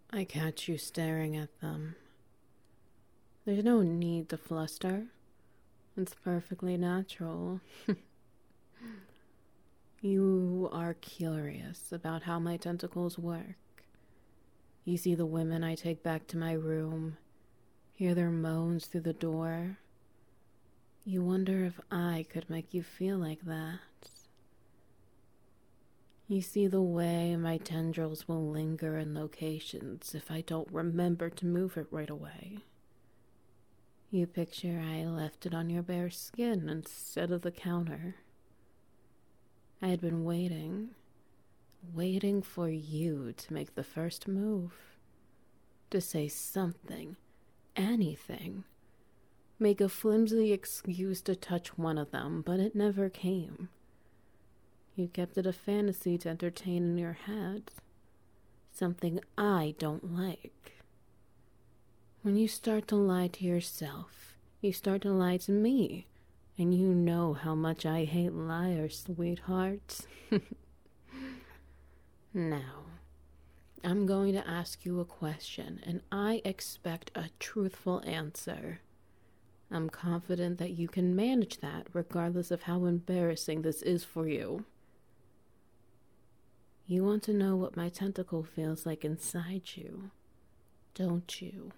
I catch you staring at them. There's no need to fluster. It's perfectly natural. You are curious about how my tentacles work. You see the women I take back to my room, hear their moans through the door. You wonder if I could make you feel like that. You see the way my tendrils will linger in locations if I don't remember to move it right away. You picture I left it on your bare skin instead of the counter. I had been waiting for you to make the first move, to say something, anything, make a flimsy excuse to touch one of them, but it never came. You kept it a fantasy to entertain in your head, something I don't like. When you start to lie to yourself, you start to lie to me, and you know how much I hate liars, sweetheart. Now, I'm going to ask you a question, and I expect a truthful answer. I'm confident that you can manage that regardless of how embarrassing this is for you. You want to know what my tentacle feels like inside you, don't you?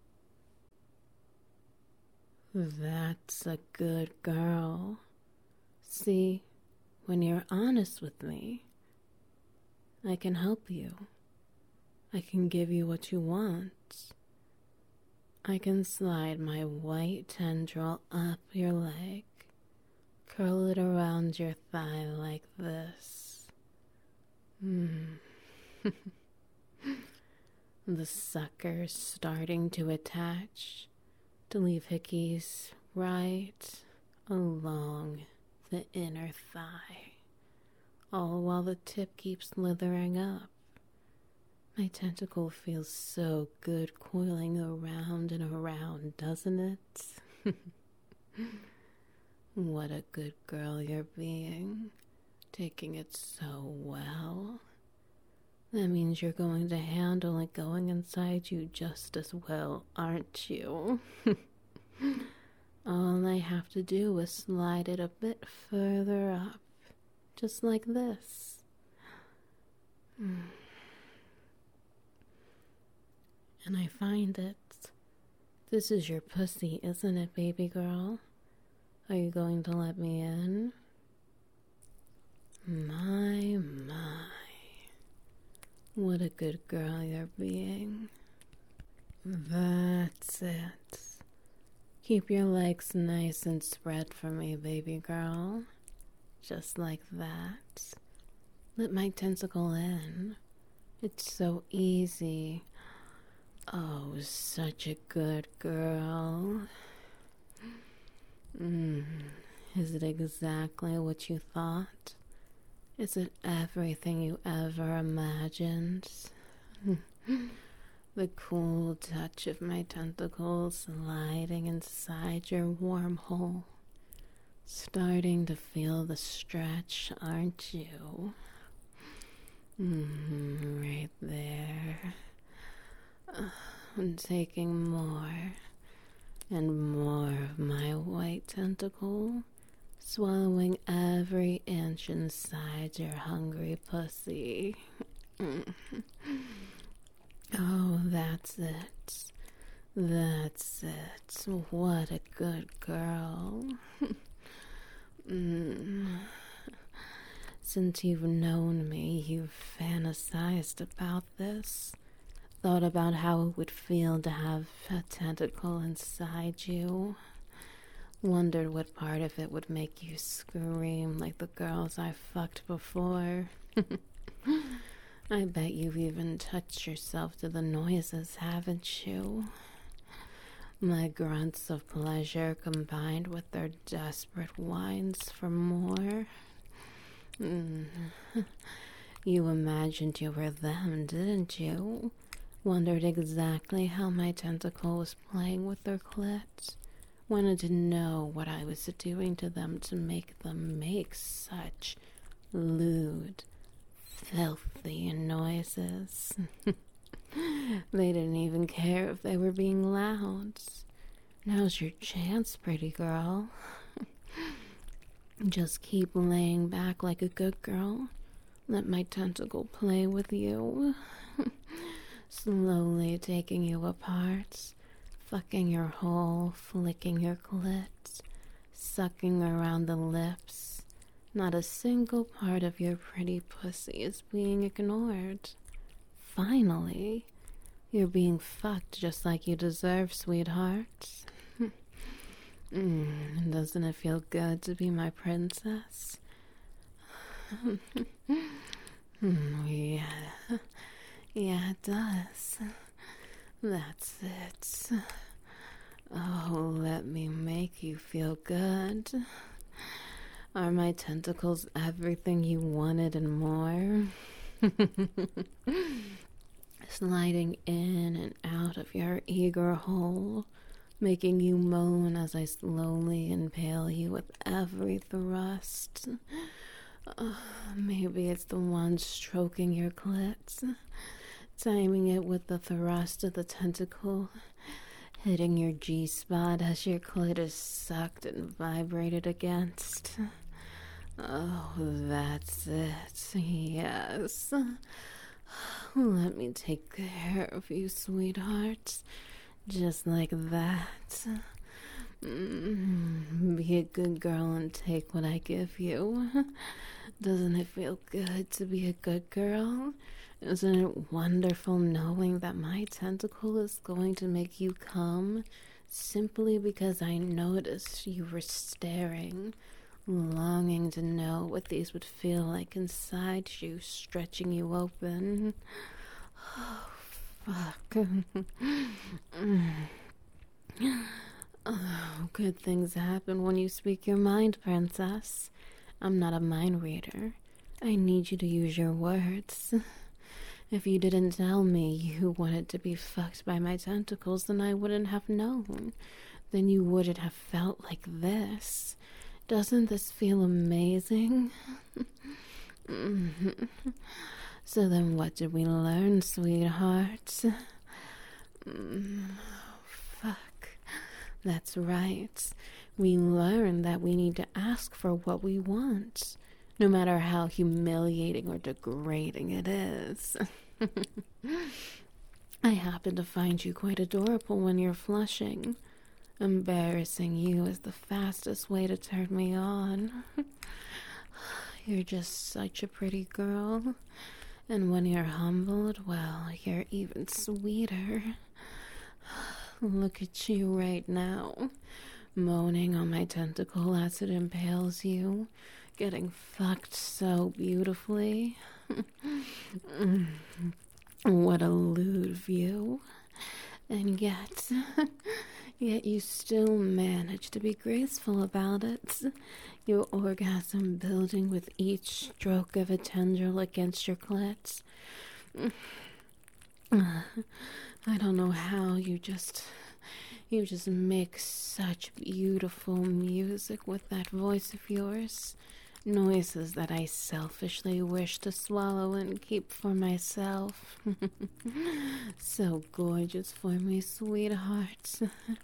That's a good girl. See, when you're honest with me, I can help you. I can give you what you want. I can slide my white tendril up your leg, curl it around your thigh like this. The sucker's starting to attach, to leave hickeys right along the inner thigh, all while the tip keeps slithering up. My tentacle feels so good coiling around and around, doesn't it? What a good girl you're being, taking it so well. That means you're going to handle it going inside you just as well, aren't you? All I have to do is slide it a bit further up, just like this. And I find it. This is your pussy, isn't it, baby girl? Are you going to let me in? My. What a good girl you're being. That's it. Keep your legs nice and spread for me, baby girl. Just like that. Let my tentacle in. It's so easy. Oh, such a good girl. Is it exactly what you thought? Is it everything you ever imagined? The cool touch of my tentacles sliding inside your warm hole. Starting to feel the stretch, aren't you? Right there. I'm taking more and more of my white tentacle, swallowing every inch inside your hungry pussy. Oh, that's it. That's it. What a good girl. Since you've known me, you've fantasized about this. Thought about how it would feel to have a tentacle inside you. Wondered what part of it would make you scream like the girls I fucked before. I bet you've even touched yourself to the noises, haven't you? My grunts of pleasure combined with their desperate whines for more. You imagined you were them, didn't you? Wondered exactly how my tentacle was playing with their clits. Wanted to know what I was doing to them to make them make such lewd, filthy noises. They didn't even care if they were being loud. Now's your chance, pretty girl. Just keep laying back like a good girl. Let my tentacle play with you. Slowly taking you apart, fucking your hole, flicking your clit, sucking around the lips. Not a single part of your pretty pussy is being ignored. Finally, you're being fucked just like you deserve, sweetheart. Doesn't it feel good to be my princess? Yeah, it does. That's it. Oh, let me make you feel good. Are my tentacles everything you wanted and more? Sliding in and out of your eager hole, making you moan as I slowly impale you with every thrust. Maybe it's the one stroking your clit, timing it with the thrust of the tentacle, hitting your G-spot as your clit is sucked and vibrated against. Oh, that's it. Yes. Let me take care of you, sweetheart. Just like that. Be a good girl and take what I give you. Doesn't it feel good to be a good girl? Isn't it wonderful knowing that my tentacle is going to make you come simply because I noticed you were staring, longing to know what these would feel like inside you, stretching you open? Oh, fuck. Oh, good things happen when you speak your mind, princess. I'm not a mind reader. I need you to use your words. If you didn't tell me you wanted to be fucked by my tentacles, then I wouldn't have known. Then you wouldn't have felt like this. Doesn't this feel amazing? So then what did we learn, sweetheart? Fuck. That's right. We learned that we need to ask for what we want, no matter how humiliating or degrading it is. I happen to find you quite adorable when you're flushing. Embarrassing you is the fastest way to turn me on. You're just such a pretty girl. And when you're humbled, well, you're even sweeter. Look at you right now, moaning on my tentacle as it impales you, getting fucked so beautifully. What a lewd view. And yet you still manage to be graceful about it. Your orgasm building with each stroke of a tendril against your clit. I don't know how you just make such beautiful music with that voice of yours. Noises that I selfishly wish to swallow and keep for myself. So gorgeous for me, sweetheart.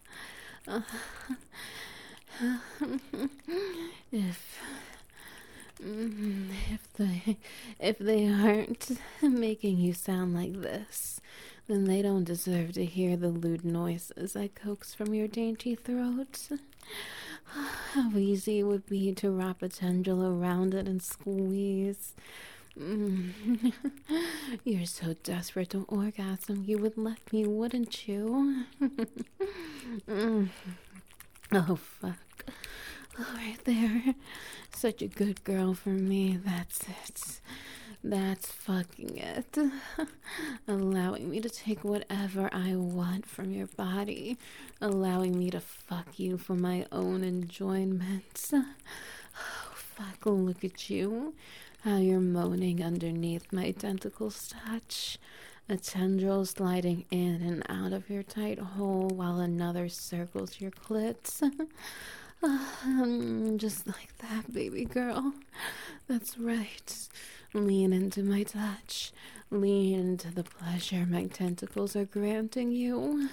If they aren't making you sound like this, then they don't deserve to hear the lewd noises I coax from your dainty throat. How easy it would be to wrap a tendril around it and squeeze. You're so desperate to orgasm, you would let me, wouldn't you? Oh, fuck. Oh, right there. Such a good girl for me. That's it. That's fucking it. Allowing me to take whatever I want from your body. Allowing me to fuck you for my own enjoyment. Oh, fuck. Look at you. How you're moaning underneath my tentacles touch. A tendril sliding in and out of your tight hole while another circles your clit. Just like that, baby girl. That's right. Lean into my touch. Lean into the pleasure my tentacles are granting you.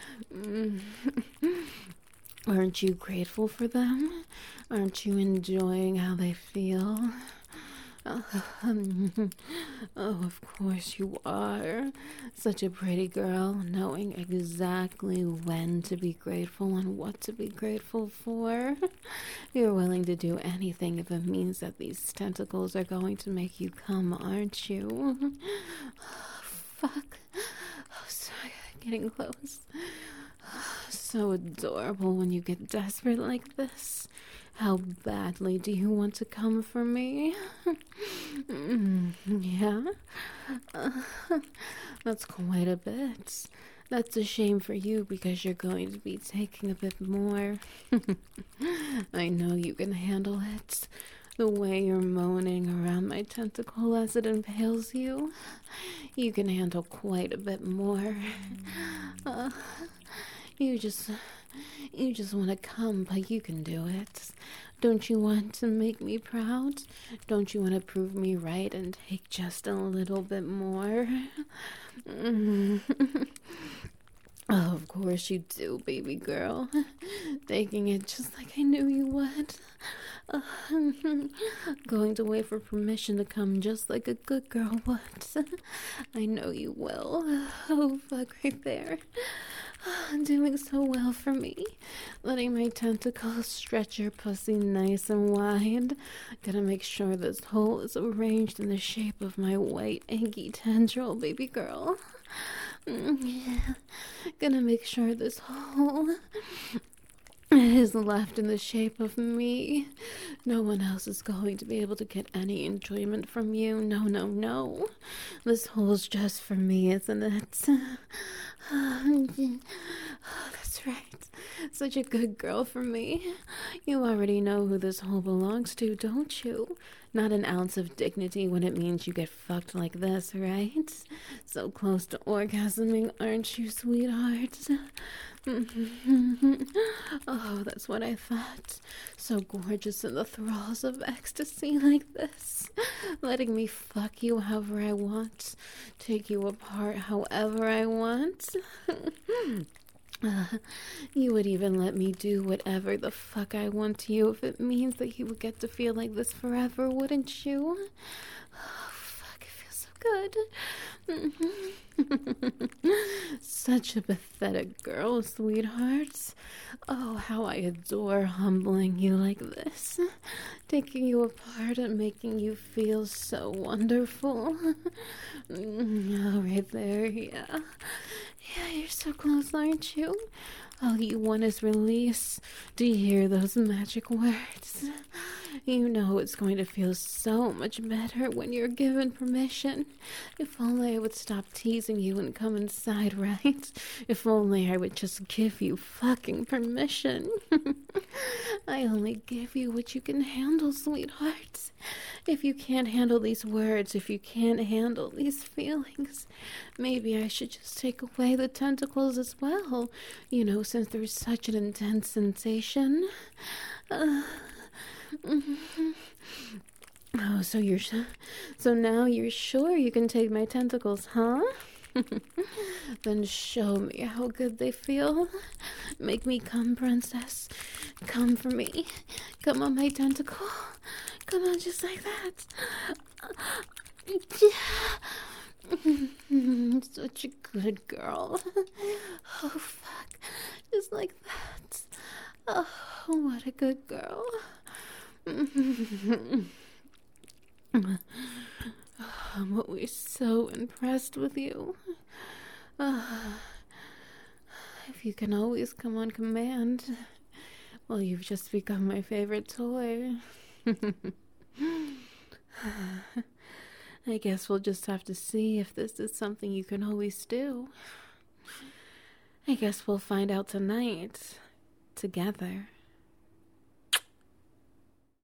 Aren't you grateful for them? Aren't you enjoying how they feel? Oh, of course you are. Such a pretty girl, knowing exactly when to be grateful and what to be grateful for. You're willing to do anything if it means that these tentacles are going to make you come, aren't you? Fuck. Oh, sorry, getting close. So adorable when you get desperate like this. How badly do you want to come for me? Yeah? That's quite a bit. That's a shame for you because you're going to be taking a bit more. I know you can handle it. The way you're moaning around my tentacle as it impales you, you can handle quite a bit more. You just want to come, but you can do it. Don't you want to make me proud? Don't you want to prove me right and take just a little bit more? Oh, of course you do, baby girl. Taking it just like I knew you would. Going to wait for permission to come just like a good girl would. I know you will. Oh, fuck right there. Doing so well for me. Letting my tentacles stretch your pussy nice and wide. Gonna make sure this hole is arranged in the shape of my white, eggy tendril, baby girl. Yeah. Gonna make sure this hole is left in the shape of me. No one else is going to be able to get any enjoyment from you. No, no, no. This hole's just for me, isn't it? Oh, that's right. Such a good girl for me. You already know who this hole belongs to, don't you? Not an ounce of dignity when it means you get fucked like this, right? So close to orgasming, aren't you, sweetheart? Oh, that's what I thought. So gorgeous in the thralls of ecstasy like this. Letting me fuck you however I want. Take you apart however I want. You would even let me do whatever the fuck I want to you if it means that you would get to feel like this forever, wouldn't you? Oh, fuck, it feels so good. Such a pathetic girl, sweetheart. Oh, how I adore humbling you like this. Taking you apart and making you feel so wonderful. Oh, right there, yeah. Yeah, you're so close, aren't you? All you want is release. Do you hear those magic words? You know it's going to feel so much better when you're given permission. If only I would stop teasing you and come inside, right? If only I would just give you fucking permission. I only give you what you can handle, sweetheart. If you can't handle these words, if you can't handle these feelings, maybe I should just take away the tentacles as well. You know, since there's such an intense sensation. Oh, so now you're sure you can take my tentacles, huh? Then show me how good they feel. Make me come, princess. Come for me. Come on, my tentacle. Come on, just like that. Such a good girl. Oh, fuck. Just like that. Oh, what a good girl. I'm always so impressed with you. If you can always come on command, well, you've just become my favorite toy. I guess we'll just have to see if this is something you can always do. I guess we'll find out tonight, together.